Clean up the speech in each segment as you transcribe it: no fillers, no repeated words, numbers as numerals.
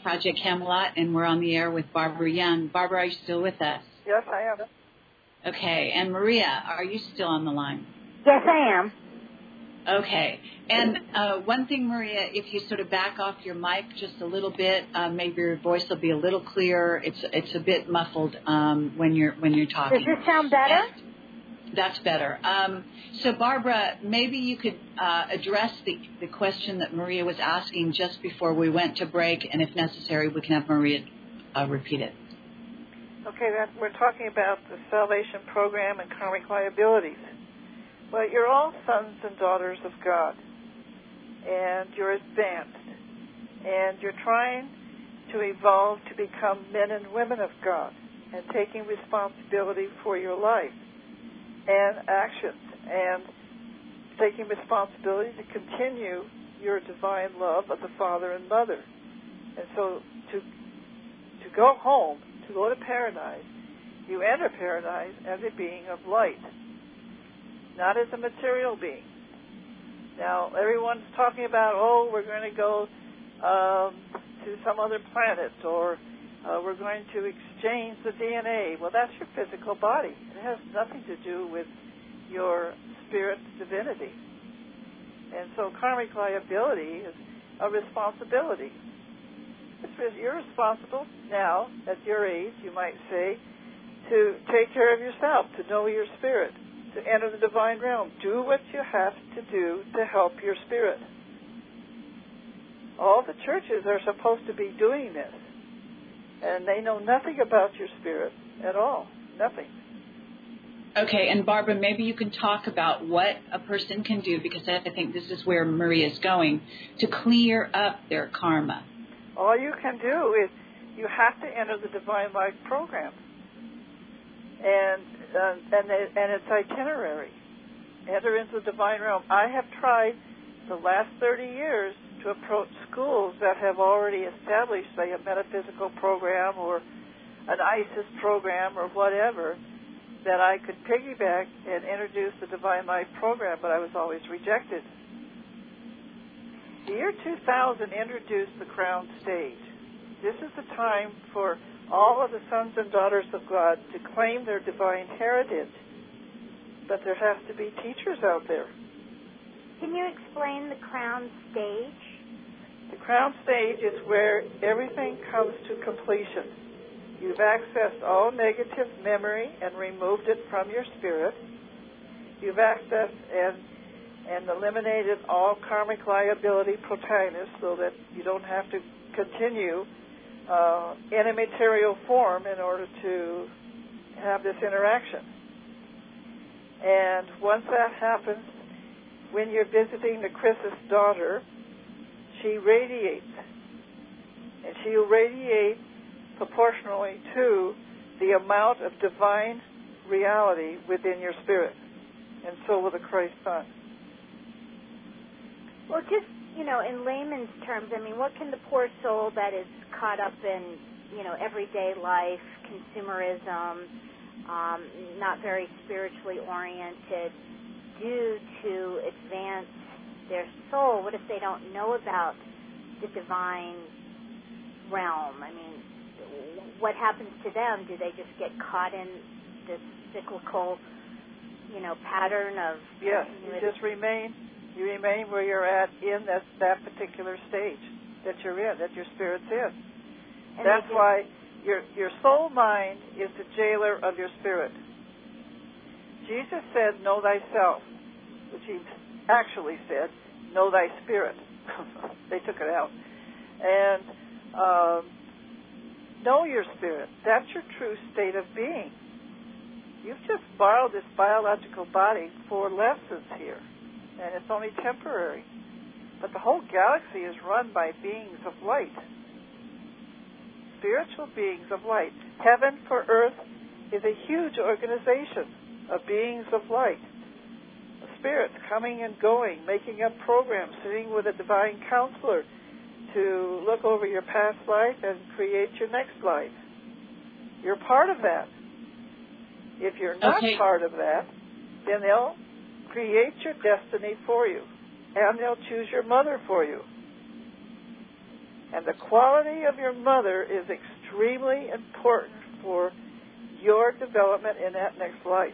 Project Camelot, and we're on the air with Barbara Young. Barbara, are you still with us? Yes, I am. Okay. And Maria, are you still on the line? Yes, I am. Okay. And one thing, Maria, if you sort of back off your mic just a little bit, maybe your voice will be a little clearer. It's a bit muffled when you're talking. Does this sound better? That's better. So, Barbara, maybe you could address the question that Maria was asking just before we went to break, and if necessary, we can have Maria repeat it. Okay, we're talking about the salvation program and karmic liabilities. Well, you're all sons and daughters of God, and you're advanced, and you're trying to evolve to become men and women of God, and taking responsibility for your life and actions, and taking responsibility to continue your divine love of the Father and Mother. And so to go home, to go to paradise, you enter paradise as a being of light, not as a material being. Now, everyone's talking about, we're going to go to some other planet, or we're going to exchange the DNA. Well, that's your physical body. It has nothing to do with your spirit divinity. And so karmic liability is a responsibility. You're responsible now, at your age, you might say, to take care of yourself, to know your spirit, to enter the divine realm. Do what you have to do to help your spirit. All the churches are supposed to be doing this, and they know nothing about your spirit at all. Nothing. Okay, and Barbara, maybe you can talk about what a person can do, because I think this is where Maria is going, to clear up their karma. All you can do is you have to enter the Divine Life program, and its itinerary. Enter into the divine realm. I have tried the last 30 years to approach schools that have already established, say, a metaphysical program or an ISIS program or whatever, that I could piggyback and introduce the Divine Life program, but I was always rejected. The year 2000 introduced the crown stage. This is the time for all of the sons and daughters of God to claim their divine heritage, but there has to be teachers out there. Can you explain the crown stage? The crown stage is where everything comes to completion. You've accessed all negative memory and removed it from your spirit. You've accessed and eliminated all karmic liability protagonists so that you don't have to continue in a material form in order to have this interaction. And once that happens, when you're visiting the Chris's daughter, she radiates. And she will radiate proportionally to the amount of divine reality within your spirit. And so will the Christ Son. Well, just, in layman's terms, what can the poor soul that is caught up in, everyday life, consumerism, not very spiritually oriented, do to advance their soul? What if they don't know about the divine realm? What happens to them? Do they just get caught in this cyclical, pattern of... Yes, you remain where you're at in that particular stage that you're in, that your spirit's in. And that's why your soul mind is the jailer of your spirit. Jesus said, know thyself, which he actually said, know thy spirit. They took it out. And know your spirit. That's your true state of being. You've just borrowed this biological body for lessons here, and it's only temporary. But the whole galaxy is run by beings of light, spiritual beings of light. Heaven for Earth is a huge organization of beings of light, spirits coming and going, making up programs, sitting with a divine counselor to look over your past life and create your next life. You're part of that. If you're not part of that, then they'll create your destiny for you, and they'll choose your mother for you. And the quality of your mother is extremely important for your development in that next life.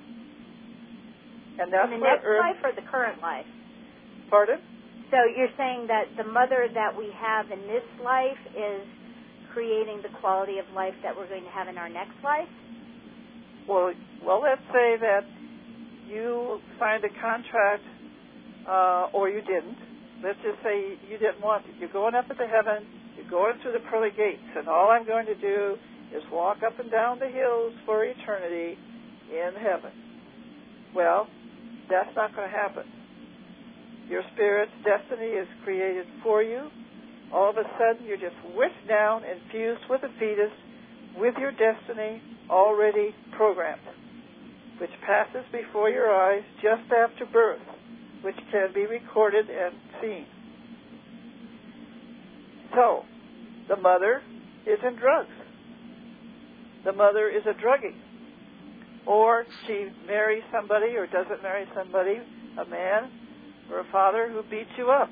And that's in the next life or the current life? Pardon? So you're saying that the mother that we have in this life is creating the quality of life that we're going to have in our next life? Well, let's say that you signed a contract or you didn't. Let's just say you didn't want it. You're going up into heaven. You're going through the pearly gates, and all I'm going to do is walk up and down the hills for eternity in heaven. Well, that's not going to happen. Your spirit's destiny is created for you. All of a sudden, you're just whisked down and fused with a fetus with your destiny already programmed, which passes before your eyes just after birth, which can be recorded and seen. So, the mother is in drugs. The mother is a druggie. Or she marries somebody or doesn't marry somebody, a man or a father who beats you up.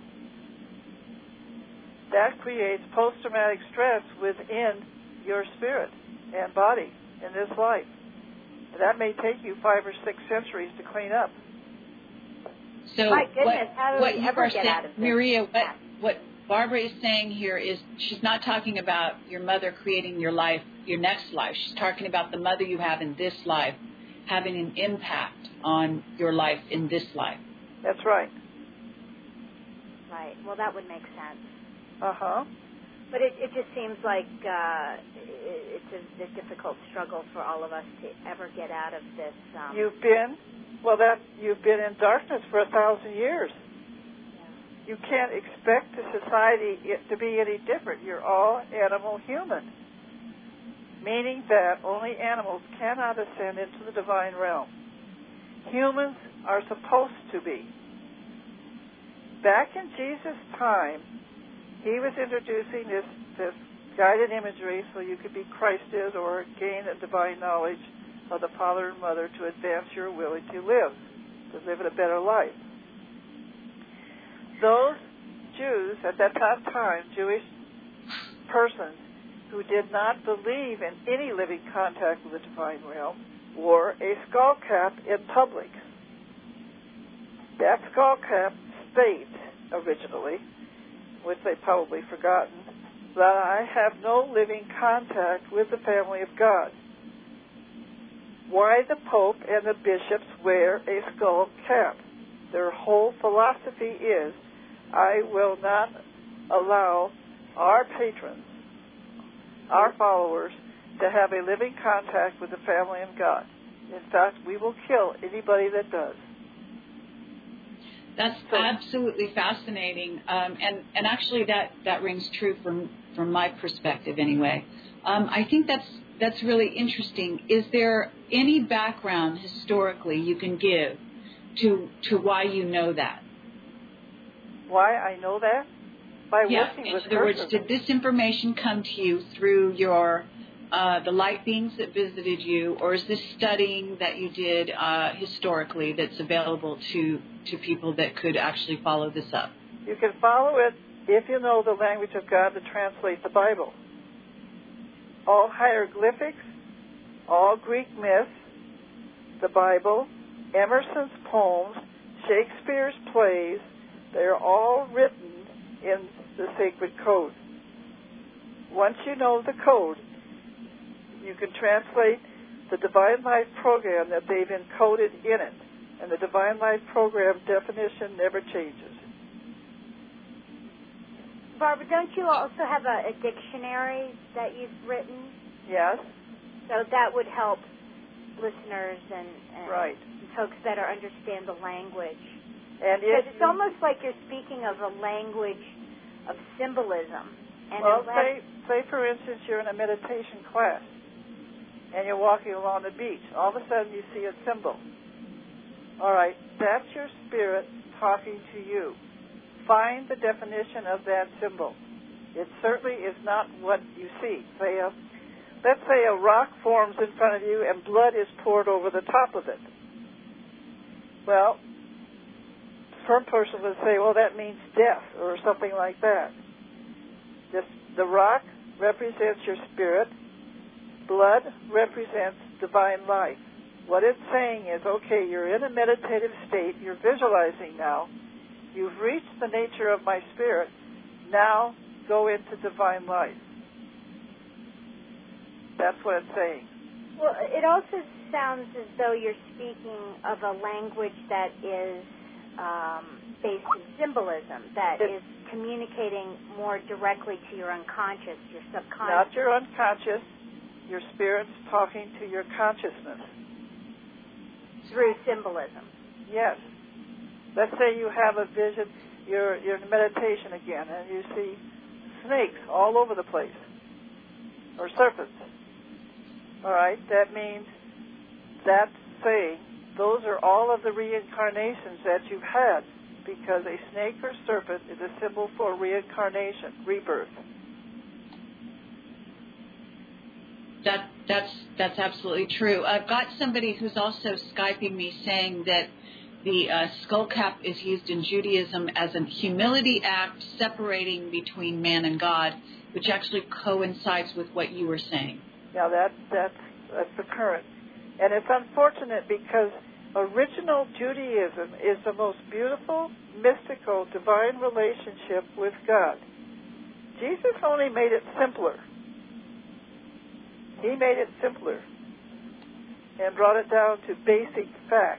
That creates post-traumatic stress within your spirit and body in this life. And that may take you 5 or 6 centuries to clean up. So my goodness, how do what we you ever are get saying, out of this? Maria, what Barbara is saying here is she's not talking about your mother creating your life, your next life. She's talking about the mother you have in this life having an impact on your life in this life. That's right. Right. Well, that would make sense. Uh-huh. But it just seems like it's a difficult struggle for all of us to ever get out of this. You've been in darkness for 1,000 years. Yeah. You can't expect the society to be any different. You're all animal human, meaning that only animals cannot ascend into the divine realm. Humans are supposed to be. Back in Jesus' time, he was introducing this guided imagery so you could be Christed or gain a divine knowledge of the Father and Mother to advance your ability to live in a better life. Those Jews at that time, Jewish persons who did not believe in any living contact with the divine realm, wore a skull cap in public. That skull cap states originally, which they've probably forgotten, that I have no living contact with the family of God. Why the Pope and the bishops wear a skull cap? Their whole philosophy is, I will not allow our patrons, our followers, to have a living contact with the family of God. In fact, we will kill anybody that does. That's absolutely fascinating, and actually that rings true from my perspective anyway. I think that's really interesting. Is there any background historically you can give to why you know that? Why I know that? By yeah. working with In other words, did this information come to you through your the light beings that visited you, or is this studying that you did historically that's available to people that could actually follow this up? You can follow it if you know the language of God to translate the Bible. All hieroglyphics, all Greek myths, the Bible, Emerson's poems, Shakespeare's plays, they're all written in the sacred code. Once you know the code, you can translate the Divine Life program that they've encoded in it. And the Divine Life program definition never changes. Barbara, don't you also have a dictionary that you've written? Yes. So that would help listeners and right. folks better understand the language. And because it's almost like you're speaking of a language of symbolism. And well, say for instance you're in a meditation class and you're walking along the beach. All of a sudden you see a symbol. All right, that's your spirit talking to you. Find the definition of that symbol. It certainly is not what you see. Let's say a rock forms in front of you and blood is poured over the top of it. Well, some person would say, well, that means death or something like that. The rock represents your spirit. Blood represents divine life. What it's saying is, okay, you're in a meditative state. You're visualizing now. You've reached the nature of my spirit. Now go into divine life. That's what it's saying. Well, it also sounds as though you're speaking of a language that is based in symbolism, that is communicating more directly to your unconscious, your subconscious. Not your unconscious. Your spirit's talking to your consciousness. Through symbolism. Yes. Let's say you have a vision, you're in meditation again, and you see snakes all over the place, or serpents. All right, that means that's saying those are all of the reincarnations that you've had, because a snake or serpent is a symbol for reincarnation, rebirth. That's absolutely true. I've got somebody who's also Skyping me saying that the skull cap is used in Judaism as a humility act separating between man and God, which actually coincides with what you were saying. Now that's the current. And it's unfortunate because original Judaism is the most beautiful, mystical, divine relationship with God. Jesus only made it simpler. He made it simpler and brought it down to basic facts.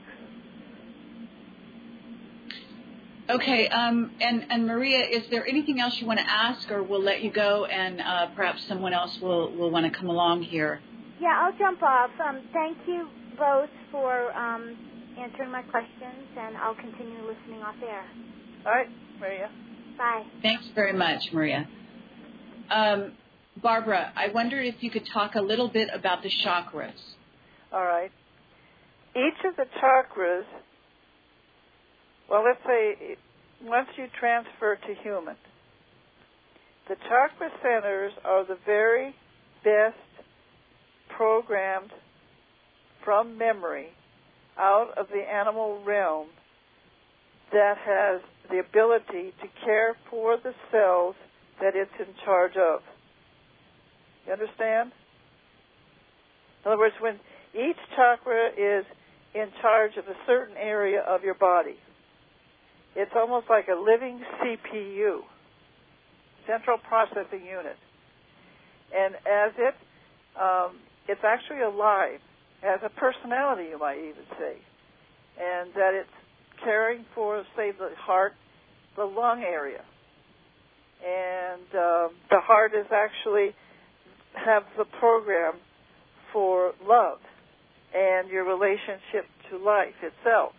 Okay, and Maria, is there anything else you want to ask, or we'll let you go, and perhaps someone else will want to come along here? Yeah, I'll jump off. Thank you both for answering my questions, and I'll continue listening off air. All right, Maria. Bye. Thanks very much, Maria. Barbara, I wondered if you could talk a little bit about the chakras. All right. Each of the chakras, well, let's say once you transfer to human, the chakra centers are the very best programmed from memory out of the animal realm that has the ability to care for the cells that it's in charge of. You understand? In other words, when each chakra is in charge of a certain area of your body, it's almost like a living CPU, central processing unit. And as it's actually alive, as a personality, you might even say, and that it's caring for, say, the heart, the lung area. And the heart is actually have the program for love and your relationship to life itself.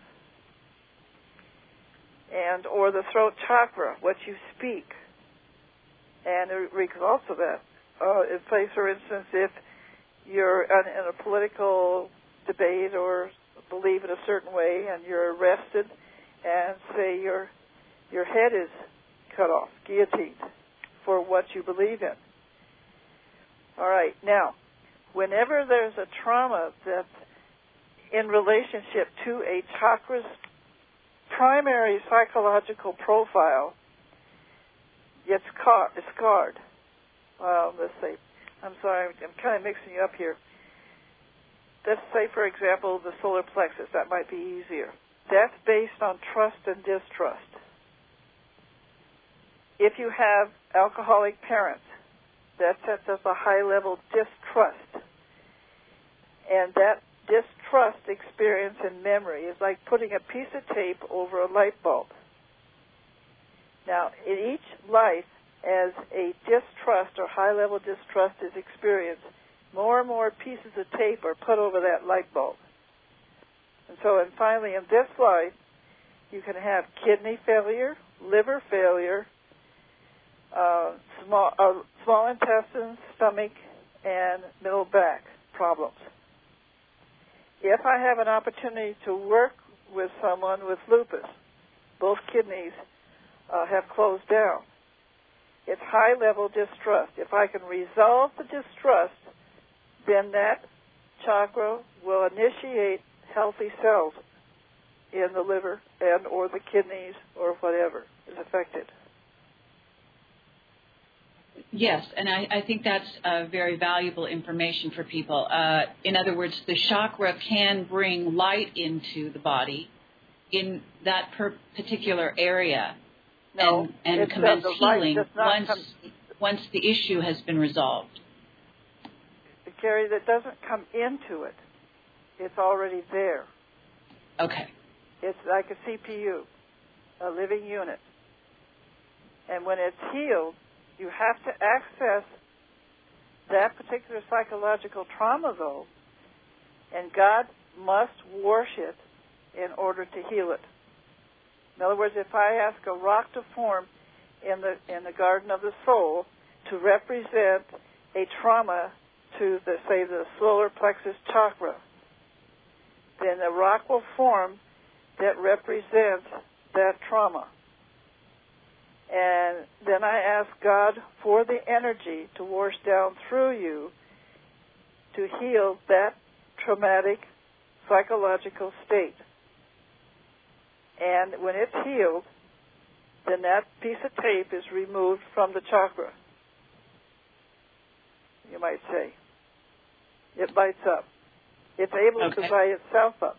And or the throat chakra, what you speak. And it results of that. Say, for instance, if you're in a political debate or believe in a certain way and you're arrested and say your head is cut off, guillotined, for what you believe in. All right, now, whenever there's a trauma that's in relationship to a chakra's primary psychological profile, gets scarred. Let's say, I'm sorry, I'm kind of mixing you up here. Let's say, for example, the solar plexus. That might be easier. That's based on trust and distrust. If you have alcoholic parents, that sets up a high-level distrust. And that distrust experience in memory is like putting a piece of tape over a light bulb. Now, in each life, as a distrust or high-level distrust is experienced, more and more pieces of tape are put over that light bulb. And so, and finally, in this life, you can have kidney failure, liver failure, small intestine, stomach, and middle back problems. If I have an opportunity to work with someone with lupus, both kidneys have closed down. It's high-level distrust. If I can resolve the distrust, then that chakra will initiate healthy cells in the liver and or the kidneys or whatever is affected. Yes, and I think that's very valuable information for people. In other words, the chakra can bring light into the body in that particular area and commence healing once the issue has been resolved. Gary, that doesn't come into it. It's already there. Okay. It's like a CPU, a living unit. And when it's healed, you have to access that particular psychological trauma, though, and God must wash it in order to heal it. In other words, if I ask a rock to form in the garden of the soul to represent a trauma to, say, the solar plexus chakra, then a rock will form that represents that trauma. And then I ask God for the energy to wash down through you to heal that traumatic psychological state. And when it's healed, then that piece of tape is removed from the chakra, you might say. It lights up. It's able to light itself up.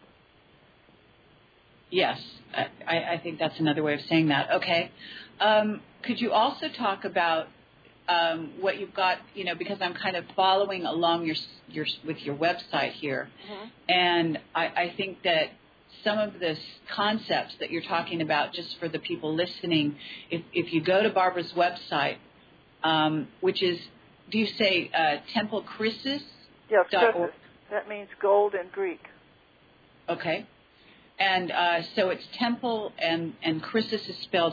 Yes, I think that's another way of saying that. Okay. Could you also talk about what you've got, because I'm kind of following along with your website here, and I think that some of the concepts that you're talking about, just for the people listening, if you go to Barbara's website, which is, do you say Temple Chrysis? Yes, Chrysis. That means gold in Greek. Okay. And so it's Temple, and Chrysis is spelled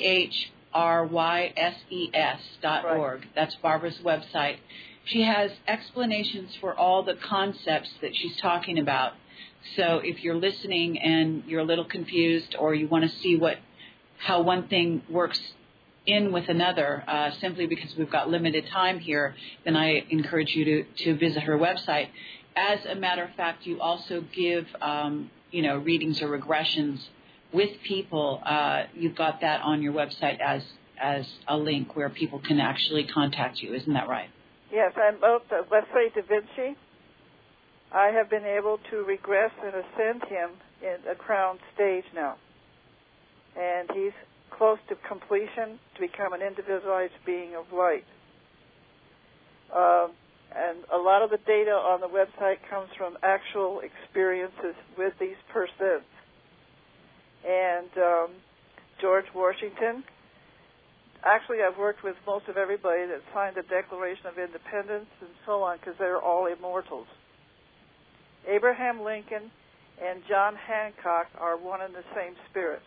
CHRYSES.org. Right. That's Barbara's website. She has explanations for all the concepts that she's talking about. So if you're listening and you're a little confused, or you want to see how one thing works in with another, simply because we've got limited time here, then I encourage you to visit her website. As a matter of fact, you also give readings or regressions with people. You've got that on your website as a link where people can actually contact you. Isn't that right? Yes, I'm both, let's say, Da Vinci. I have been able to regress and ascend him in a crown stage now. And he's close to completion to become an individualized being of light. And a lot of the data on the website comes from actual experiences with these persons. And George Washington, actually I've worked with most of everybody that signed the Declaration of Independence and so on, because they're all immortals. Abraham Lincoln and John Hancock are one and the same spirit.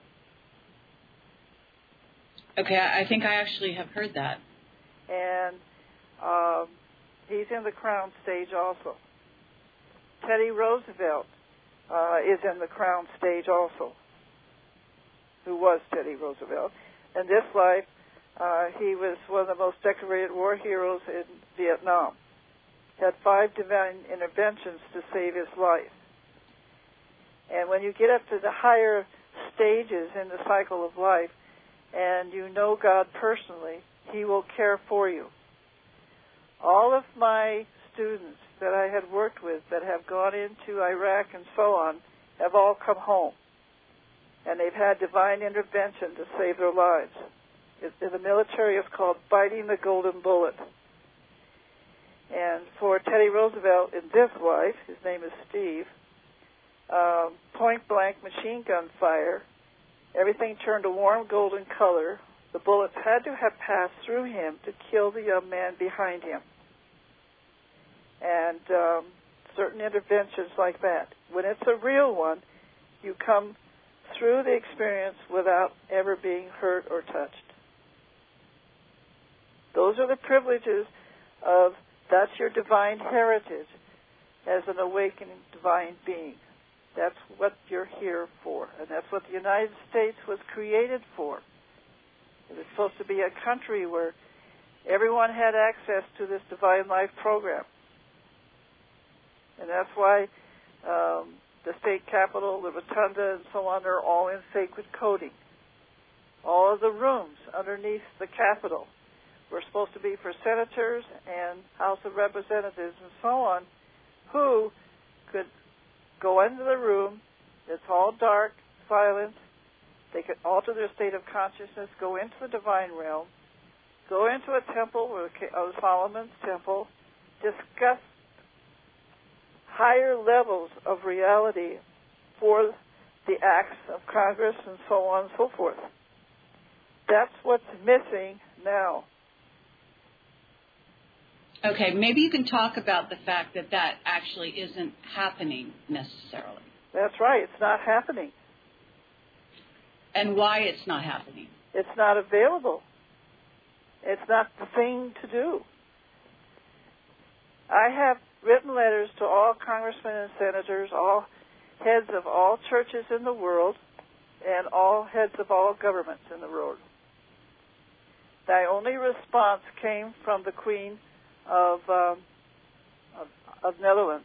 Okay, I think I actually have heard that. And he's in the crown stage also. Teddy Roosevelt is in the crown stage also, who was Teddy Roosevelt. In this life, he was one of the most decorated war heroes in Vietnam. Had 5 divine interventions to save his life. And when you get up to the higher stages in the cycle of life, and you know God personally, He will care for you. All of my students that I had worked with that have gone into Iraq and so on have all come home. And they've had divine intervention to save their lives. In the military, it's called biting the golden bullet. And for Teddy Roosevelt in this life, his name is Steve, point-blank machine gun fire, everything turned a warm golden color. The bullets had to have passed through him to kill the young man behind him. And certain interventions like that. When it's a real one, you come through the experience without ever being hurt or touched. Those are the privileges of, that's your divine heritage as an awakening divine being. That's what you're here for, and that's what the United States was created for. It was supposed to be a country where everyone had access to this divine life program. And that's why the state capitol, the rotunda, and so on are all in sacred coating. All of the rooms underneath the capitol were supposed to be for senators and House of Representatives and so on, who could go into the room. It's all dark, silent. They could alter their state of consciousness, go into the divine realm, go into a temple, Solomon's temple, discuss higher levels of reality for the acts of Congress and so on and so forth. That's what's missing now. Okay, maybe you can talk about the fact that that actually isn't happening necessarily. That's right. It's not happening. And why it's not happening. It's not available. It's not the thing to do. I have written letters to all congressmen and senators, all heads of all churches in the world, and all heads of all governments in the world. The only response came from the Queen of Netherlands.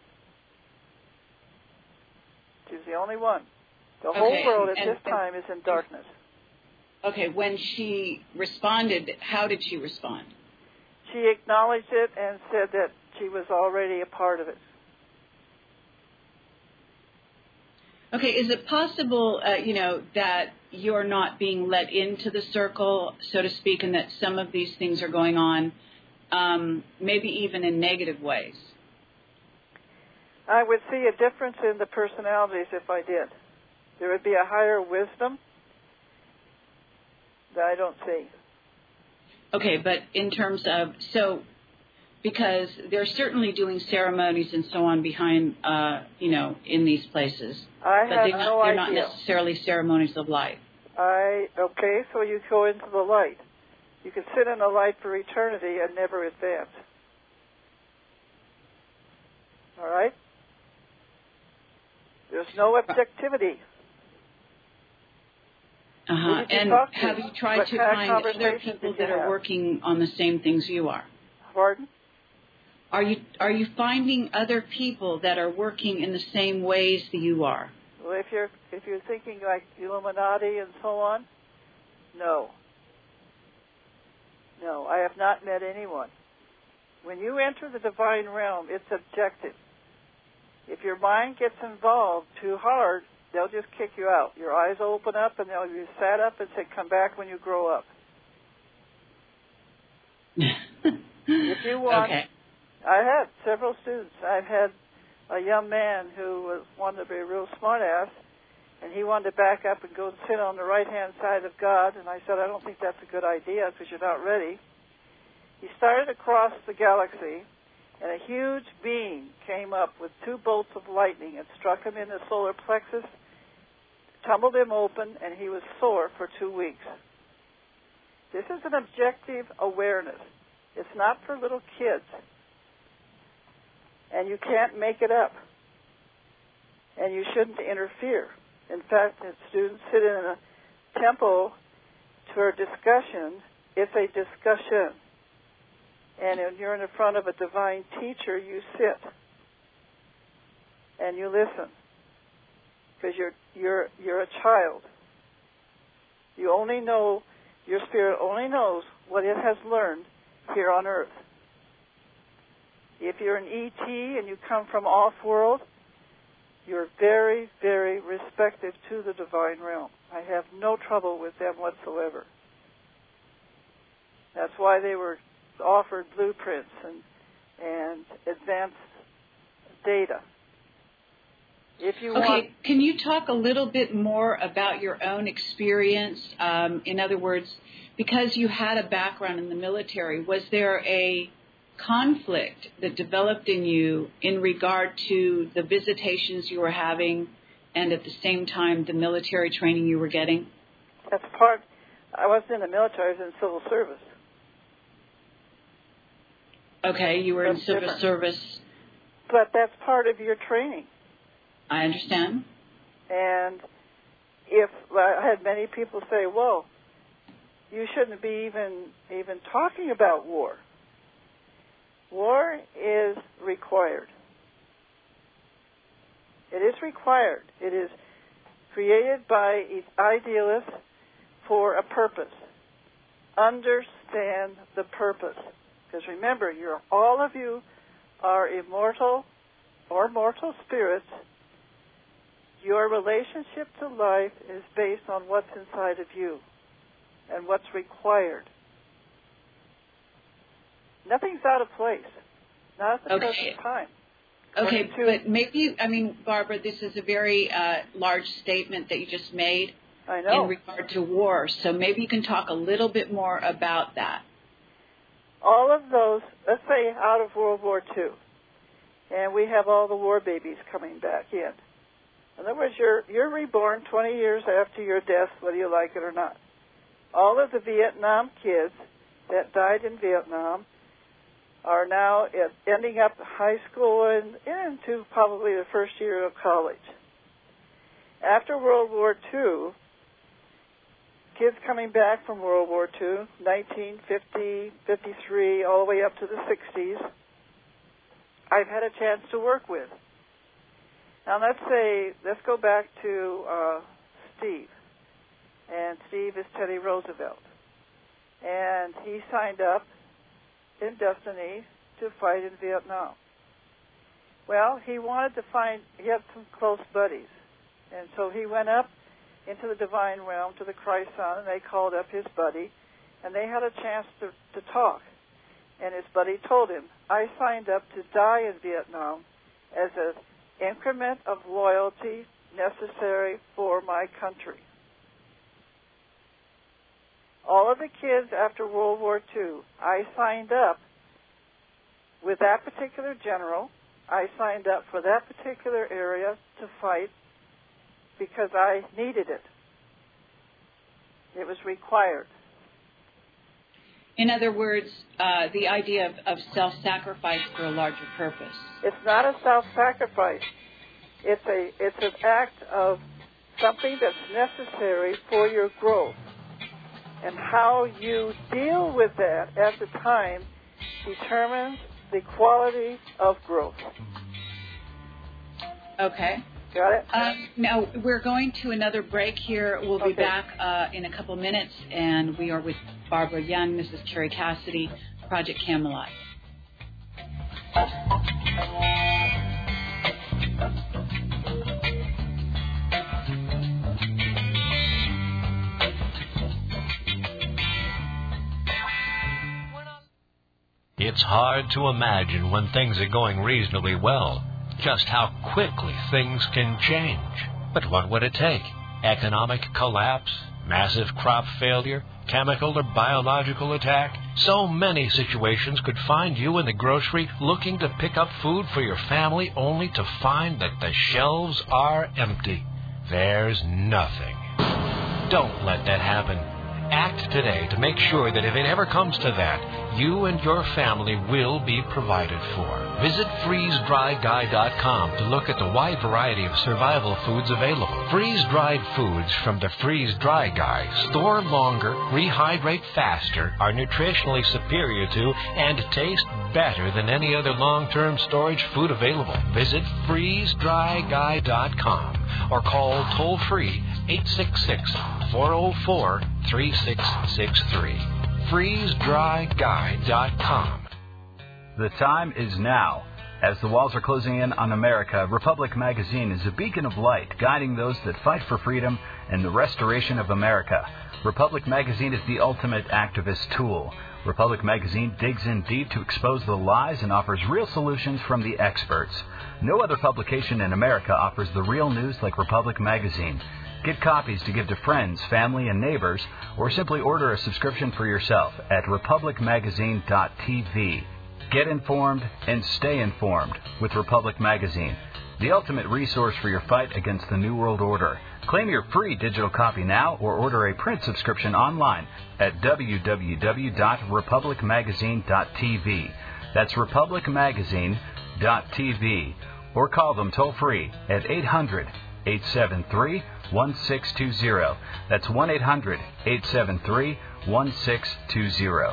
She's the only one. The whole world at this time is in darkness. Okay, when she responded, how did she respond? She acknowledged it and said that she was already a part of it. Okay, is it possible, that you're not being let into the circle, so to speak, and that some of these things are going on, maybe even in negative ways? I would see a difference in the personalities if I did. There would be a higher wisdom that I don't see. Okay, but in terms of, because they're certainly doing ceremonies and so on behind, in these places. They're not necessarily ceremonies of light. Okay, so you go into the light. You can sit in the light for eternity and never advance. All right? There's no objectivity. And have you tried to find other people that are working on the same things you are? Pardon? Are you finding other people that are working in the same ways that you are? Well, if you're thinking like Illuminati and so on, no. No, I have not met anyone. When you enter the divine realm, it's objective. If your mind gets involved too hard, they'll just kick you out. Your eyes will open up and they'll be sat up and say, come back when you grow up. If you want, okay. I had several students. I've had a young man who wanted to be a real smart ass, and he wanted to back up and go and sit on the right-hand side of God, and I said, I don't think that's a good idea because you're not ready. He started across the galaxy, and a huge beam came up with 2 bolts of lightning and struck him in the solar plexus, tumbled him open, and he was sore for 2 weeks. This is an objective awareness. It's not for little kids. And you can't make it up. And you shouldn't interfere. In fact, if students sit in a temple for a discussion, it's a discussion. And when you're in front of a divine teacher, you sit and you listen, because you're a child. You only know, your spirit only knows what it has learned here on earth. If you're an ET and you come from off-world, you're very, very respective to the divine realm. I have no trouble with them whatsoever. That's why they were offered blueprints and advanced data. If you want, can you talk a little bit more about your own experience? In other words, because you had a background in the military, was there a conflict that developed in you in regard to the visitations you were having and at the same time the military training you were getting? That's part. I wasn't in the military, I was in civil service. Okay, you were in civil service. But that's part of your training. I understand. And I had many people say, well, you shouldn't be even talking about war. War is required. It is required. It is created by idealists for a purpose. Understand understand the purpose. Because remember, all of you are immortal or mortal spirits. Your relationship to life is based on what's inside of you and what's required. Nothing's out of place. Not at the present time. Okay, but maybe, Barbara, this is a very large statement that you just made. I know. In regard to war. So maybe you can talk a little bit more about that. All of those, let's say out of World War II, and we have all the war babies coming back in. In other words, you're reborn 20 years after your death, whether you like it or not. All of the Vietnam kids that died in Vietnam are now ending up high school and into probably the first year of college. After World War II, kids coming back from World War II, 1950, 53, all the way up to the 60s, I've had a chance to work with. Now let's go back to Steve. And Steve is Teddy Roosevelt. And he signed up in Destiny to fight in Vietnam. Well, he had some close buddies. And so he went up into the divine realm to the Christ Son, and they called up his buddy, and they had a chance to talk. And his buddy told him, I signed up to die in Vietnam as an increment of loyalty necessary for my country. All of the kids after World War II, I signed up with that particular general. I signed up for that particular area to fight because I needed it. It was required. In other words, the idea of self-sacrifice for a larger purpose. It's not a self-sacrifice. It's an act of something that's necessary for your growth. And how you deal with that at the time determines the quality of growth. Okay. Got it? Now, we're going to another break here. We'll be back in a couple minutes, and we are with Barbara Young. This is Terry Cassidy, Project Camelot. It's hard to imagine when things are going reasonably well just how quickly things can change. But what would it take? Economic collapse? Massive crop failure? Chemical or biological attack? So many situations could find you in the grocery looking to pick up food for your family only to find that the shelves are empty. There's nothing. Don't let that happen. Act today to make sure that if it ever comes to that, you and your family will be provided for. Visit freeze-dry-guy.com to look at the wide variety of survival foods available. Freeze-dried foods from the Freeze-Dry Guy store longer, rehydrate faster, are nutritionally superior to, and taste better than any other long-term storage food available. Visit freeze-dry-guy.com or call toll-free 866-404-3663. freeze-dry-guy.com. The time is now. As the walls are closing in on America, Republic Magazine is a beacon of light guiding those that fight for freedom and the restoration of America. Republic Magazine is the ultimate activist tool. Republic Magazine digs in deep to expose the lies and offers real solutions from the experts. No other publication in America offers the real news like Republic Magazine. Get copies to give to friends, family, and neighbors, or simply order a subscription for yourself at republicmagazine.tv. Get informed and stay informed with Republic Magazine, the ultimate resource for your fight against the New World Order. Claim your free digital copy now or order a print subscription online at www.republicmagazine.tv. That's republicmagazine.tv. Or call them toll-free at 800-873-1620. That's 1-800-873-1620.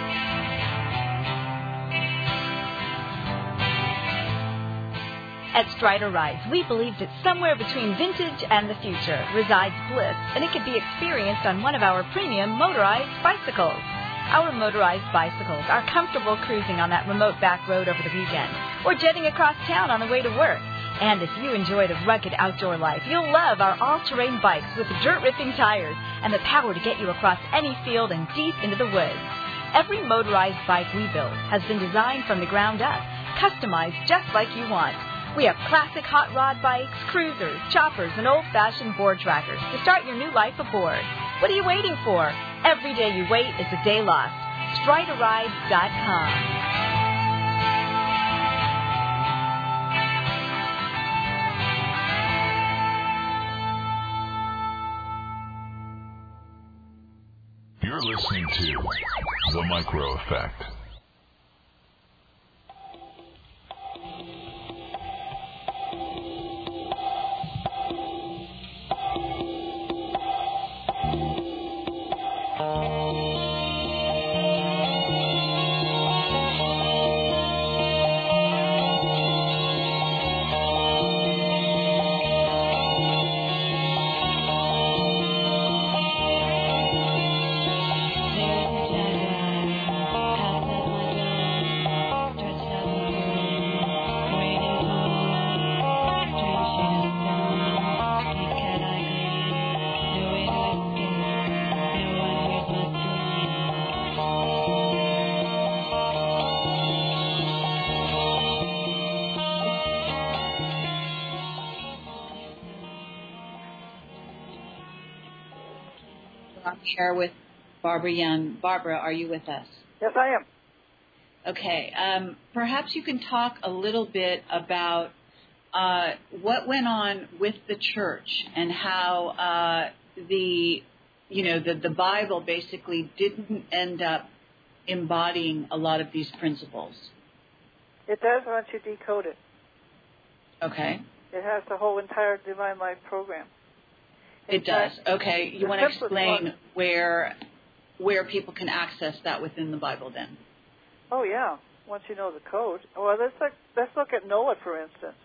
At Strider Rides, we believe that somewhere between vintage and the future resides bliss, and it can be experienced on one of our premium motorized bicycles. Our motorized bicycles are comfortable cruising on that remote back road over the weekend, or jetting across town on the way to work. And if you enjoy the rugged outdoor life, you'll love our all-terrain bikes with dirt-ripping tires and the power to get you across any field and deep into the woods. Every motorized bike we build has been designed from the ground up, customized just like you want. We have classic hot rod bikes, cruisers, choppers, and old-fashioned board trackers to start your new life aboard. What are you waiting for? Every day you wait is a day lost. StriderRides.com. You're listening to The Micro Effect. Here with Barbara Young. Barbara, are you with us? Yes, I am. Okay. Perhaps you can talk a little bit about what went on with the church and how the Bible basically didn't end up embodying a lot of these principles. It does once you decode it. Okay. It has the whole entire Divine Life program. It does. Okay. You want to explain where people can access that within the Bible then? Oh, yeah. Once you know the code. Well, let's look at Noah, for instance.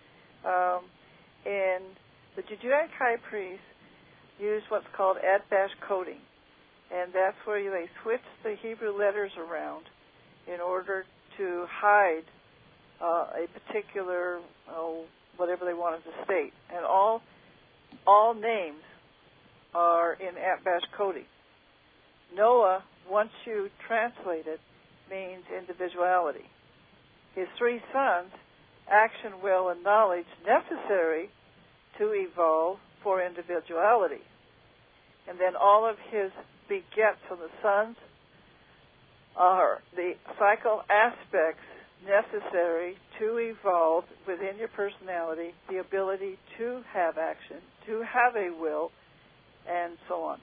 And the Judaic high priest used what's called at-bash coding. And that's where they switch the Hebrew letters around in order to hide a particular, whatever they wanted to state. And all names are in at-bash coding. Noah, once you translate it, means individuality. His three sons, action, will, and knowledge necessary to evolve for individuality. And then all of his begets from the sons are the cycle aspects necessary to evolve within your personality, the ability to have action, to have a will, and so on.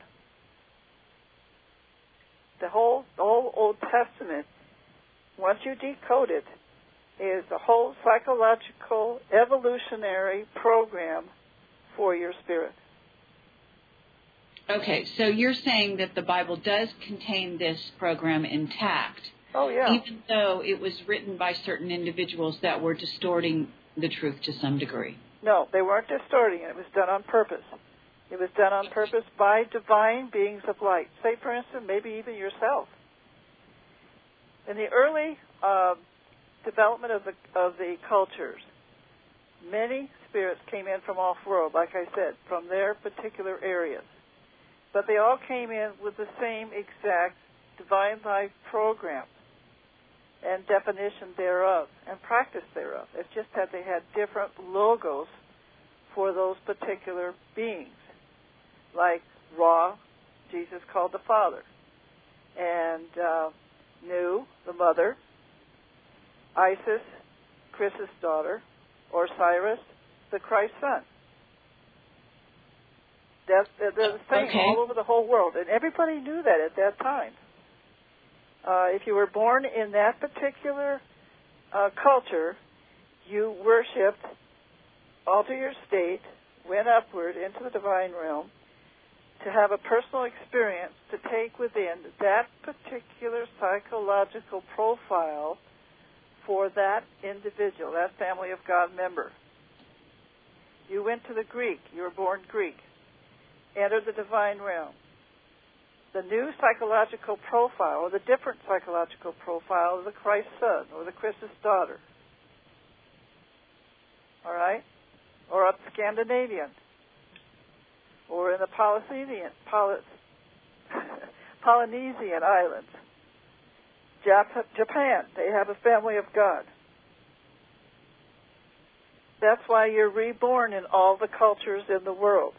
The whole Old Testament, once you decode it, is the whole psychological evolutionary program for your spirit. Okay, so you're saying that the Bible does contain this program intact. Oh, yeah. Even though it was written by certain individuals that were distorting the truth to some degree. No, they weren't distorting it. It was done on purpose. It was done on purpose by divine beings of light. Say, for instance, maybe even yourself. In the early development of the cultures, many spirits came in from off-world, like I said, from their particular areas. But they all came in with the same exact divine life program and definition thereof and practice thereof. It's just that they had different logos for those particular beings. Like Ra, Jesus called the Father, and Nu, the Mother, Isis, Chris's daughter, Osiris, the Christ's son. They're the same all over the whole world, and everybody knew that at that time. If you were born in that particular culture, you worshipped, altered your state, went upward into the divine realm to have a personal experience to take within that particular psychological profile for that individual, that family of God member. you went to the Greek. You were born Greek. Entered the divine realm. The new psychological profile, or the different psychological profile of the Christ son, or the Christus daughter. All right? Or up Scandinavian. Or in the Polynesian islands. Japan, they have a family of God. That's why you're reborn in all the cultures in the world.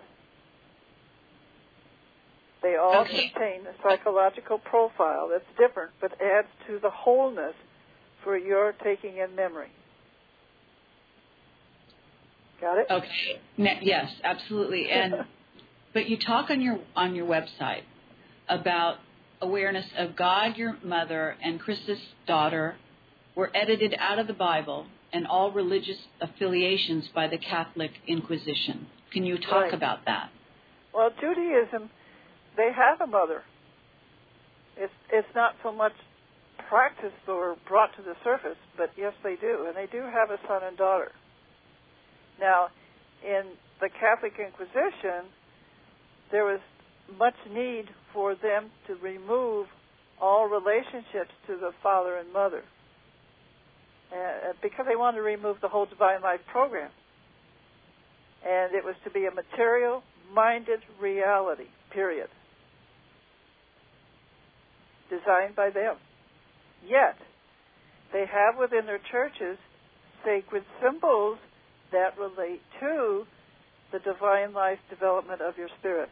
They all contain a psychological profile that's different, but adds to the wholeness for your taking in memory. Got it? Okay. Yes, absolutely. But you talk on your website about awareness of God, your mother, and Christus' daughter were edited out of the Bible and all religious affiliations by the Catholic Inquisition. Can you talk about that? Well, Judaism, they have a mother. It's not so much practiced or brought to the surface, but yes, they do. And they do have a son and daughter. Now, in the Catholic Inquisition, there was much need for them to remove all relationships to the father and mother, because they wanted to remove the whole Divine Life program. And it was to be a material-minded reality, period. Designed by them. Yet, they have within their churches sacred symbols that relate to the Divine Life development of your spirit.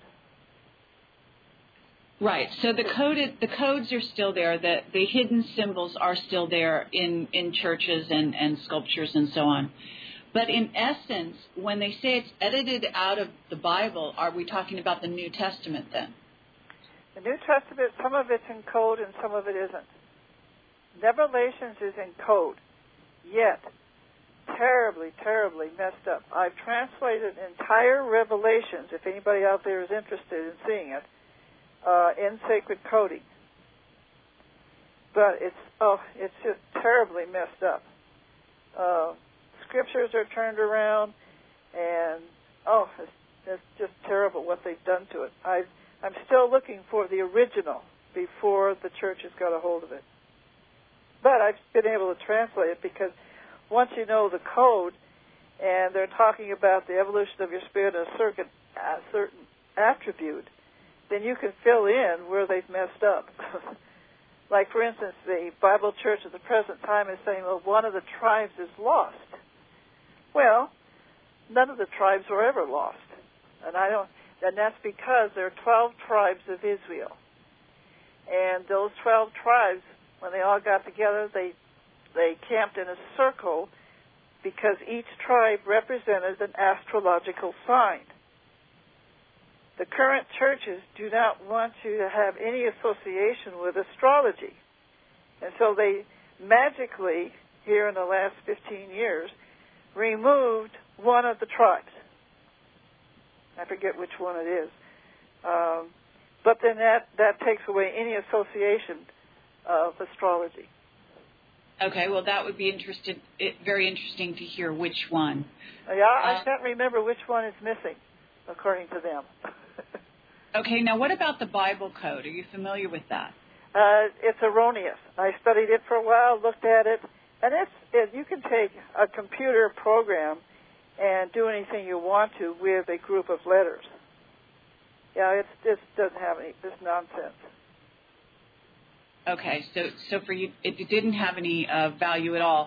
Right. So the codes are still there. The hidden symbols are still there in churches and sculptures and so on. But in essence, when they say it's edited out of the Bible, are we talking about the New Testament then? The New Testament, some of it's in code and some of it isn't. Revelations is in code, yet terribly, terribly messed up. I've translated entire Revelations, if anybody out there is interested in seeing it, in sacred coding. But it's just terribly messed up. Scriptures are turned around, and it's just terrible what they've done to it. I'm still looking for the original before the church has got a hold of it. But I've been able to translate it because once you know the code, and they're talking about the evolution of your spirit in a certain attribute, then you can fill in where they've messed up. Like, for instance, the Bible Church at the present time is saying, well, one of the tribes is lost. Well, none of the tribes were ever lost. And that's because there are 12 tribes of Israel. And those 12 tribes, when they all got together, they camped in a circle because each tribe represented an astrological sign. The current churches do not want you to have any association with astrology. And so they magically, here in the last 15 years, removed one of the tribes. I forget which one it is. But then that takes away any association of astrology. Okay, well, that would be very interesting to hear which one. Yeah, I can't remember which one is missing, according to them. Okay, now what about the Bible code? Are you familiar with that? It's erroneous. I studied it for a while, looked at it, and you can take a computer program and do anything you want to with a group of letters. Yeah, it doesn't have this nonsense. Okay, so for you, it didn't have any value at all.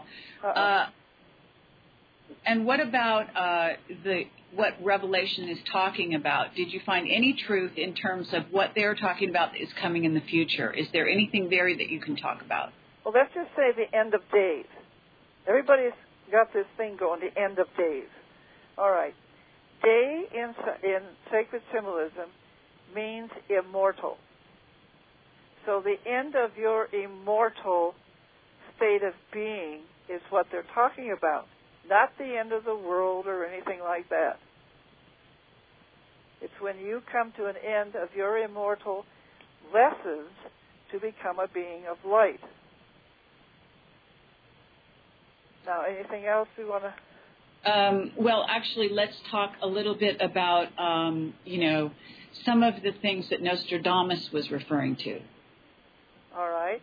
And what about what Revelation is talking about? Did you find any truth in terms of what they're talking about that is coming in the future? Is there anything there that you can talk about? Well, let's just say the end of days. Everybody's got this thing going, the end of days. All right. Day in sacred symbolism means immortal. So the end of your immortal state of being is what they're talking about, not the end of the world or anything like that. It's when you come to an end of your immortal lessons to become a being of light. Now, anything else we want to... Well, actually, let's talk a little bit about, some of the things that Nostradamus was referring to. All right.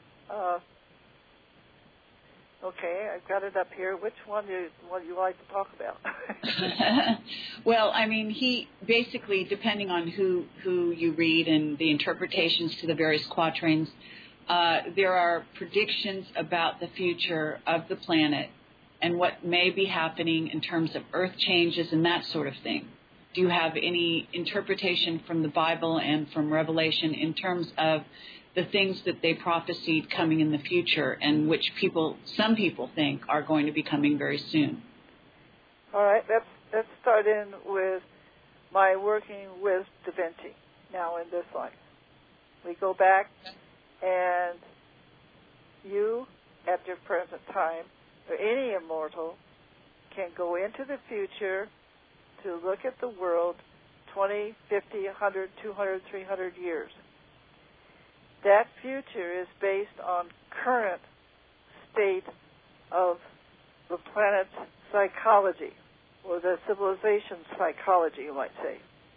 Okay, I've got it up here. Which one do you like to talk about? Well, I mean, he basically, depending on who you read and the interpretations to the various quatrains, there are predictions about the future of the planet and what may be happening in terms of earth changes and that sort of thing. Do you have any interpretation from the Bible and from Revelation in terms of the things that they prophesied coming in the future and which some people think are going to be coming very soon? All right, let's start in with my working with Da Vinci now in this life. We go back, and you, at your present time, or any immortal, can go into the future to look at the world 20, 50, 100, 200, 300 years. That future is based on current state of the planet's psychology, or the civilization's psychology, you might say.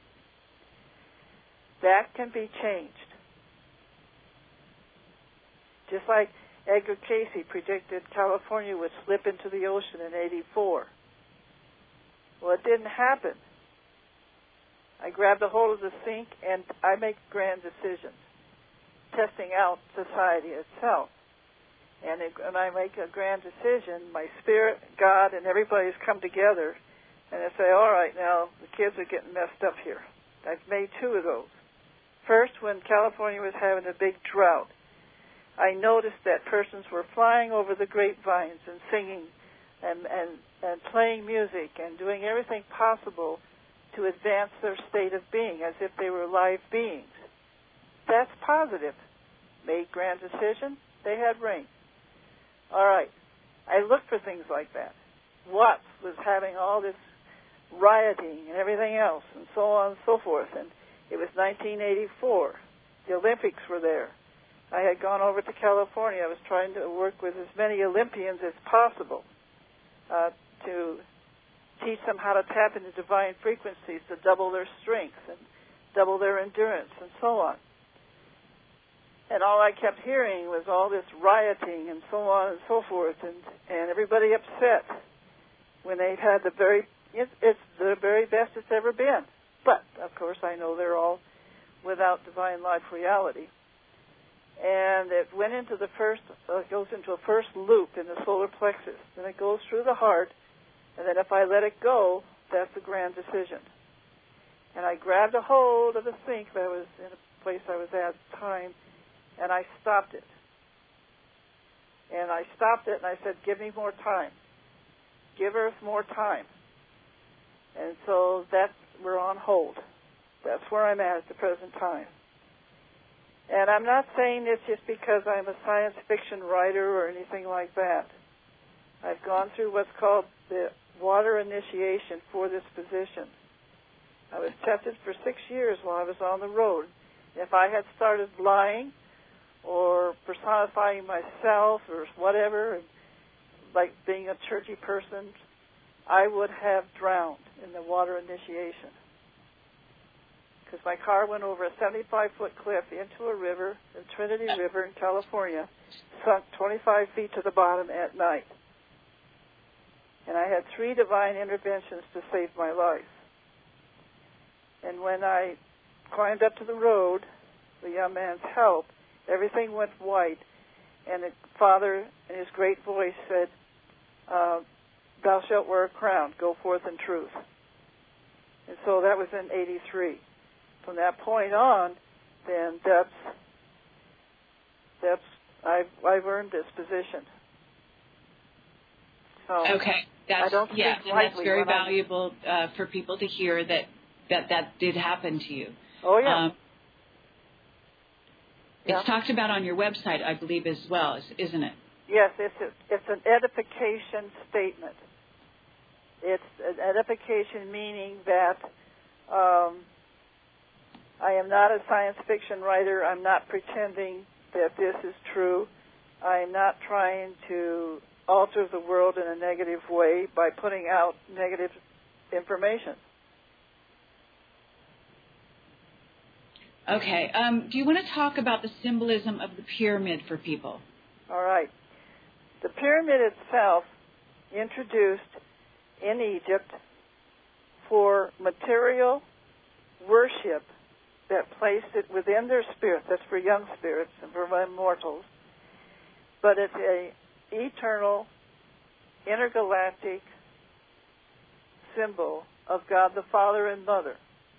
That can be changed. Just like Edgar Cayce predicted California would slip into the ocean in '84. Well, it didn't happen. I grabbed a hold of the sink, and I make grand decisions, testing out society itself. And when I make a grand decision, my spirit, God, and everybody's come together, and I say, all right, now, the kids are getting messed up here. I've made two of those. First, when California was having a big drought, I noticed that persons were flying over the grapevines and singing and playing music and doing everything possible to advance their state of being as if they were live beings. That's positive. Made grand decision, they had rain. All right. I looked for things like that. Watts was having all this rioting and everything else and so on and so forth. And it was 1984. The Olympics were there. I had gone over to California. I was trying to work with as many Olympians as possible to teach them how to tap into divine frequencies to double their strength and double their endurance and so on. And all I kept hearing was all this rioting and so on and so forth, and everybody upset when they've had it's the very best it's ever been. But, of course, I know they're all without divine life reality. And it went into goes into a first loop in the solar plexus. Then it goes through the heart, and then if I let it go, that's a grand decision. And I grabbed a hold of the sink that was in a place I was at the time, and I stopped it. And I stopped it, and I said, give me more time. Give Earth more time. And so we're on hold. That's where I'm at the present time. And I'm not saying this just because I'm a science fiction writer or anything like that. I've gone through what's called the water initiation for this position. I was tested for 6 years while I was on the road. If I had started lying or personifying myself or whatever, like being a churchy person, I would have drowned in the water initiation. Because my car went over a 75-foot cliff into a river, the Trinity River in California, sunk 25 feet to the bottom at night. And I had 3 divine interventions to save my life. And when I climbed up to the road, the young man's help, everything went white, and the Father, in his great voice, said, thou shalt wear a crown, go forth in truth. And so that was in 83. From that point on, then I've earned this position. So okay, that's very valuable for people to hear that did happen to you. Oh yeah. It's talked about on your website, I believe, as well, isn't it? Yes, it's an edification statement. It's an edification meaning that I am not a science fiction writer. I'm not pretending that this is true. I'm not trying to alter the world in a negative way by putting out negative information. Okay. Do you want to talk about the symbolism of the pyramid for people? All right. The pyramid itself, introduced in Egypt for material worship that placed it within their spirit. That's for young spirits and for immortals. But it's a eternal, intergalactic symbol of God the Father and Mother.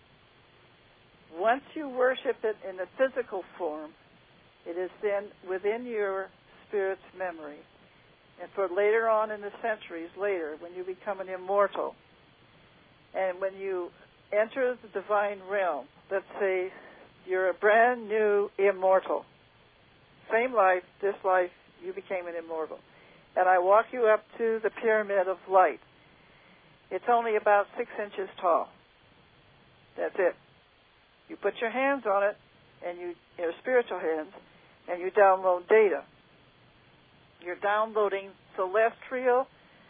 Once you worship it in the physical form, it is then within your spirit's memory. And for later on in the centuries later, when you become an immortal, and when you enter the divine realm, let's say you're a brand new immortal, same life, this life, you became an immortal. And I walk you up to the pyramid of light. It's only about 6 inches tall. That's it. You put your hands on it, and your spiritual hands, and you download data. You're downloading celestial,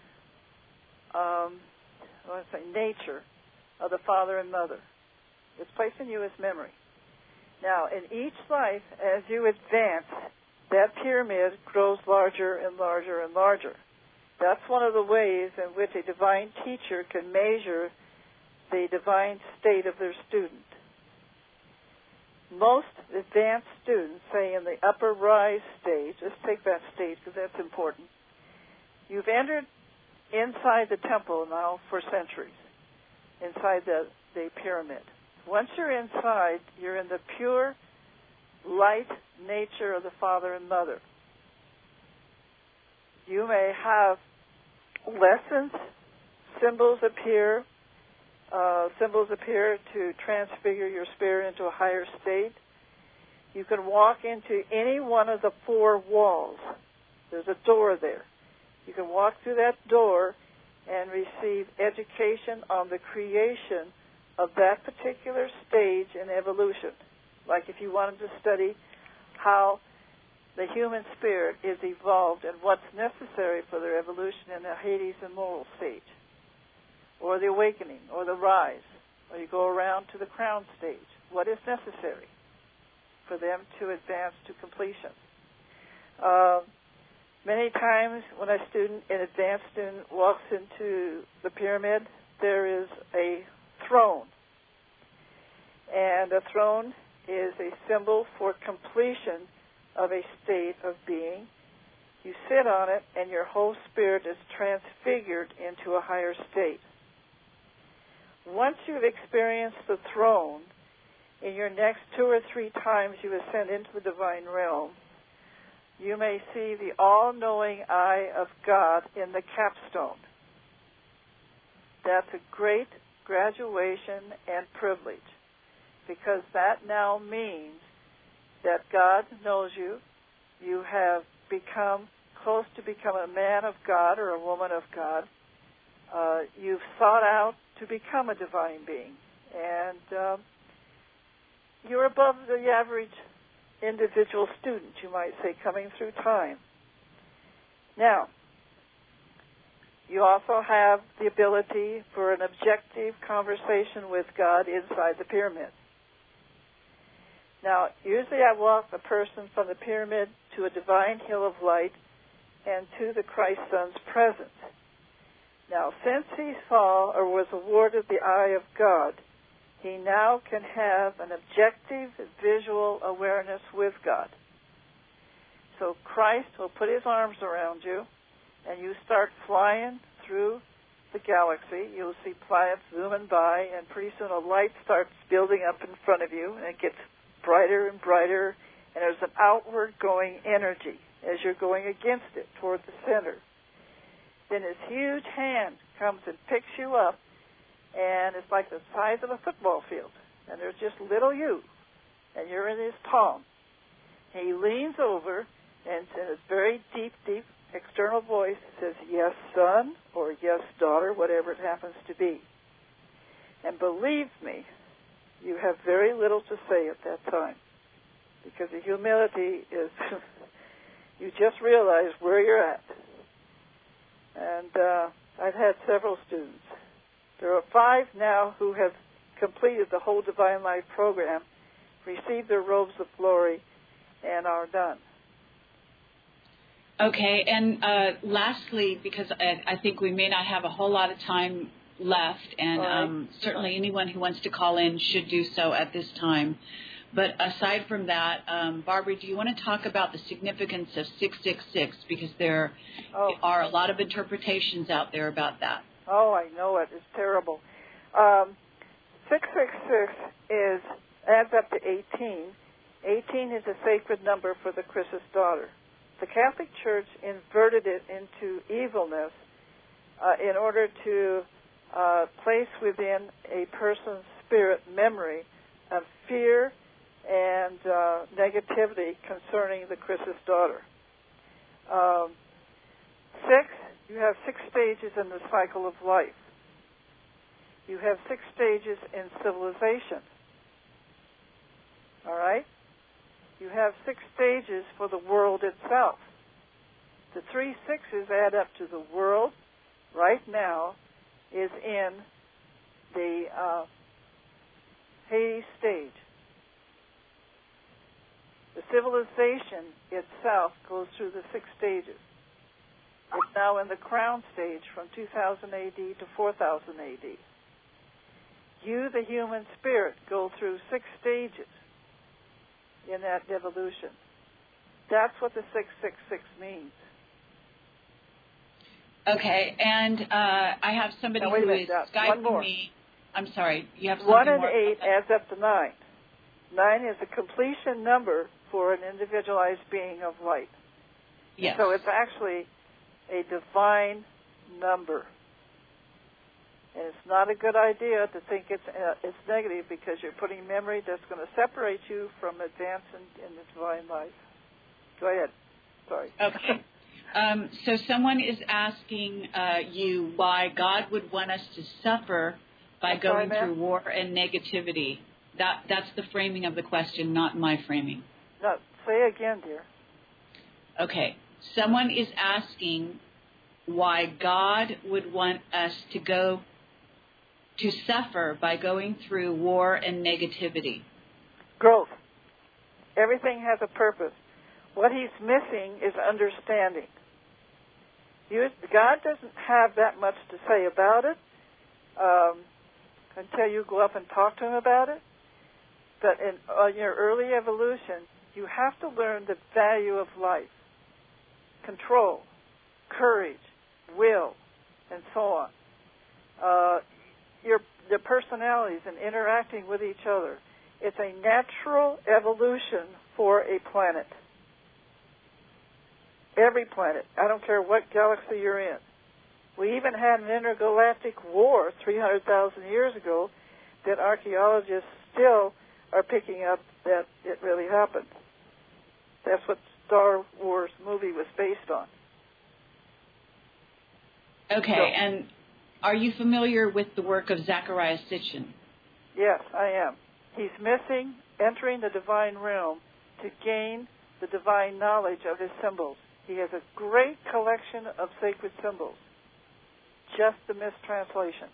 nature of the Father and Mother. It's placed in you as memory. Now, in each life, as you advance, that pyramid grows larger and larger and larger. That's one of the ways in which a divine teacher can measure the divine state of their student. Most advanced students, say in the upper rise stage, let's take that stage because that's important. You've entered inside the temple now for centuries, inside the pyramid. Once you're inside, you're in the pure light nature of the Father and Mother. You may have lessons, symbols appear to transfigure your spirit into a higher state. You can walk into any one of the 4 walls. There's a door there. You can walk through that door and receive education on the creation of that particular stage in evolution. Like if you wanted to study how the human spirit is evolved and what's necessary for their evolution in the Hades and moral stage, or the awakening, or the rise, or you go around to the crown stage. What is necessary for them to advance to completion? Many times when an advanced student walks into the pyramid, there is a throne. And a throne is a symbol for completion of a state of being. You sit on it, and your whole spirit is transfigured into a higher state. Once you've experienced the throne, in your next 2 or 3 times you ascend into the divine realm, you may see the all-knowing eye of God in the capstone. That's a great graduation and privilege, because that now means that God knows you. You have become close to become a man of God or a woman of God. You've sought out to become a divine being. And you're above the average individual student, you might say, coming through time. Now, you also have the ability for an objective conversation with God inside the pyramid. Now, usually I walk a person from the pyramid to a divine hill of light and to the Christ Son's presence. Now, since he saw or was awarded the eye of God, he now can have an objective visual awareness with God. So Christ will put his arms around you, and you start flying through the galaxy. You'll see planets zooming by, and pretty soon a light starts building up in front of you, and it gets brighter and brighter, and there's an outward going energy as you're going against it toward the center. Then his huge hand comes and picks you up, and it's like the size of a football field, and there's just little you, and you're in his palm. And he leans over, and in his very deep, deep external voice says, "Yes, son," or "Yes, daughter," whatever it happens to be. And believe me, you have very little to say at that time, because the humility is you just realize where you're at. And I've had several students. There are 5 now who have completed the whole Divine Life program, received their robes of glory, and are done. Okay, and lastly, because I think we may not have a whole lot of time left, and certainly anyone who wants to call in should do so at this time. But aside from that, Barbara, do you want to talk about the significance of 666? Because there are a lot of interpretations out there about that. Oh, I know it. It's terrible. 666 adds up to 18. 18 is a sacred number for the Christus daughter. The Catholic Church inverted it into evilness in order to place within a person's spirit memory of fear and negativity concerning the Christus daughter. 6, you have 6 stages in the cycle of life. You have 6 stages in civilization. All right? You have 6 stages for the world itself. The 3 6s add up to the world right now is in the Hades stage. The civilization itself goes through the 6 stages. It's now in the crown stage from 2000 AD to 4000 AD. You, the human spirit, go through 6 stages in that evolution. That's what the 666 means. Okay, and I have somebody who is Skyping me. I'm sorry, you have something 1 and more? 8 adds up to 9. 9 is a completion number for an individualized being of light. Yes. So it's actually a divine number. And it's not a good idea to think it's negative, because you're putting memory that's going to separate you from advancing in the divine life. Go ahead. Sorry. Okay. So someone is asking you why God would want us to suffer by going through war and negativity. That's the framing of the question, not my framing. No, say again, dear. Okay. Someone is asking why God would want us to suffer by going through war and negativity. Growth. Everything has a purpose. What he's missing is understanding. God doesn't have that much to say about it until you go up and talk to him about it. But in your early evolution, you have to learn the value of life, control, courage, will, and so on. The personalities and interacting with each other. It's a natural evolution for a planet. Every planet. I don't care what galaxy you're in. We even had an intergalactic war 300,000 years ago that archaeologists still are picking up that it really happened. That's what Star Wars movie was based on. Okay, and are you familiar with the work of Zecharia Sitchin? Yes, I am. He's missing entering the divine realm to gain the divine knowledge of his symbols. He has a great collection of sacred symbols. Just the mistranslation.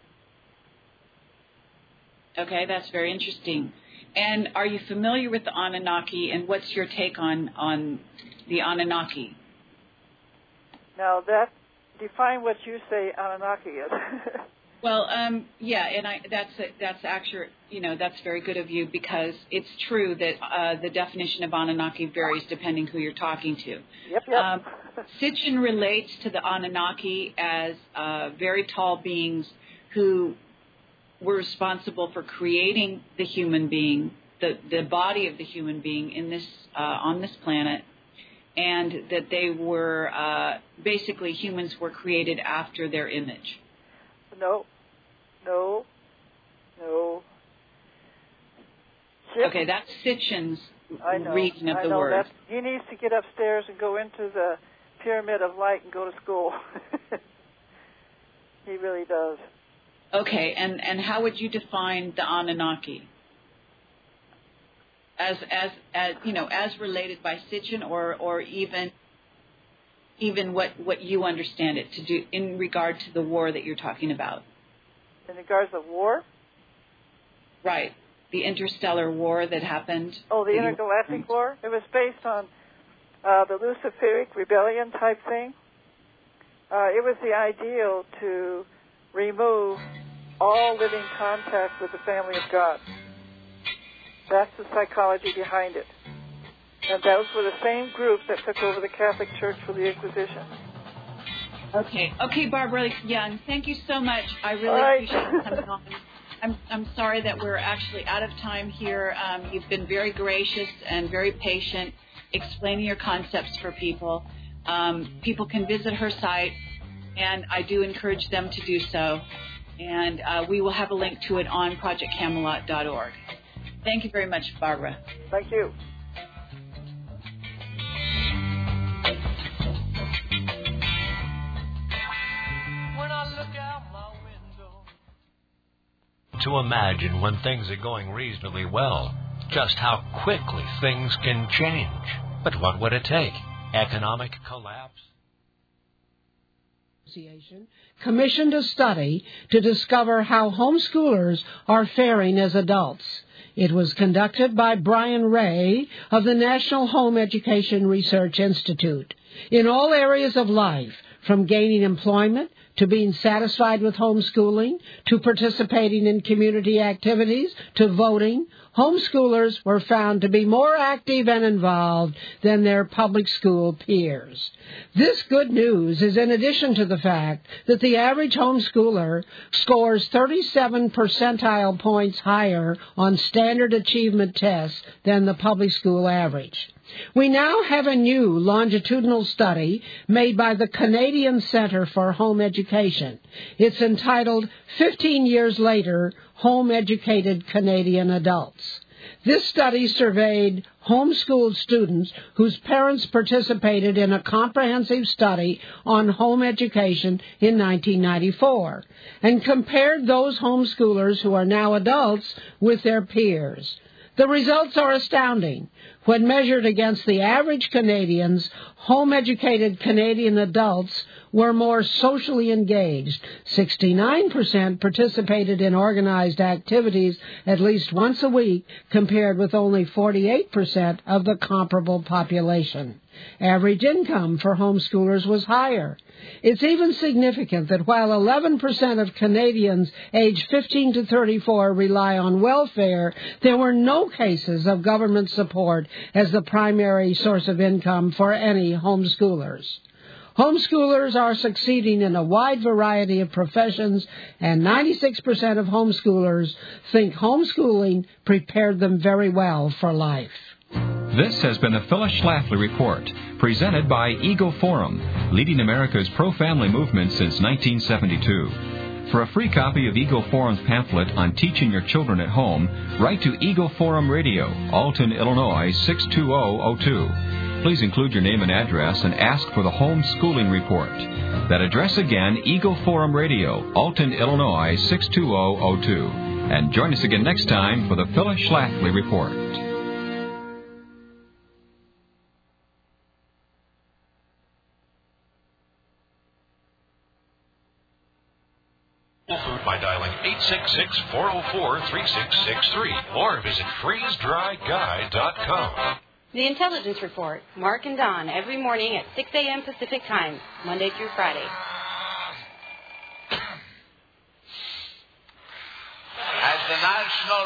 Okay, that's very interesting. And are you familiar with the Anunnaki, and what's your take on the Anunnaki? Now, define what you say Anunnaki is. Well, yeah, and that's actually, that's very good of you, because it's true that the definition of Anunnaki varies depending who you're talking to. Yep. Sitchin relates to the Anunnaki as very tall beings who were responsible for creating the human being, the body of the human being in this on this planet, and that they were basically humans were created after their image. No. Okay, that's Sitchin's reading of the word. He needs to get upstairs and go into the Pyramid of Light and go to school. He really does. Okay, and how would you define the Anunnaki? As related by Sitchin, or even even what you understand it to do in regard to the war that you're talking about. In regards to war? Right. The interstellar war that happened. Oh, the intergalactic war? It was based on the Luciferic rebellion type thing. It was the ideal to remove all living contact with the family of God. That's the psychology behind it. And those were the same groups that took over the Catholic Church for the Inquisition. Okay, Barbara Young, thank you so much. I really appreciate you coming on. I'm sorry that we're actually out of time here. You've been very gracious and very patient explaining your concepts for people. People can visit her site, and I do encourage them to do so. And we will have a link to it on projectcamelot.org. Thank you very much, Barbara. Thank you. To imagine when things are going reasonably well, just how quickly things can change. But what would it take? Economic collapse? Association commissioned a study to discover how homeschoolers are faring as adults. It was conducted by Brian Ray of the National Home Education Research Institute. In all areas of life, from gaining employment to being satisfied with homeschooling, to participating in community activities, to voting, homeschoolers were found to be more active and involved than their public school peers. This good news is in addition to the fact that the average homeschooler scores 37 percentile points higher on standard achievement tests than the public school average. We now have a new longitudinal study made by the Canadian Centre for Home Education. It's entitled 15 Years Later, Home-Educated Canadian Adults. This study surveyed homeschooled students whose parents participated in a comprehensive study on home education in 1994 and compared those homeschoolers who are now adults with their peers. The results are astounding. When measured against the average Canadians, home-educated Canadian adults were more socially engaged. 69% participated in organized activities at least once a week, compared with only 48% of the comparable population. Average income for homeschoolers was higher. It's even significant that while 11% of Canadians aged 15 to 34 rely on welfare, there were no cases of government support as the primary source of income for any homeschoolers. Homeschoolers are succeeding in a wide variety of professions, and 96% of homeschoolers think homeschooling prepared them very well for life. This has been a Phyllis Schlafly Report, presented by Eagle Forum, leading America's pro-family movement since 1972. For a free copy of Eagle Forum's pamphlet on teaching your children at home, write to Eagle Forum Radio, Alton, Illinois, 62002. Please include your name and address and ask for the Homeschooling Report. That address again, Eagle Forum Radio, Alton, Illinois, 62002. And join us again next time for the Phyllis Schlafly Report. By dialing 866-404-3663 or visit freezedryguide.com. The Intelligence Report, Mark and Don, every morning at 6 a.m. Pacific Time, Monday through Friday. As the national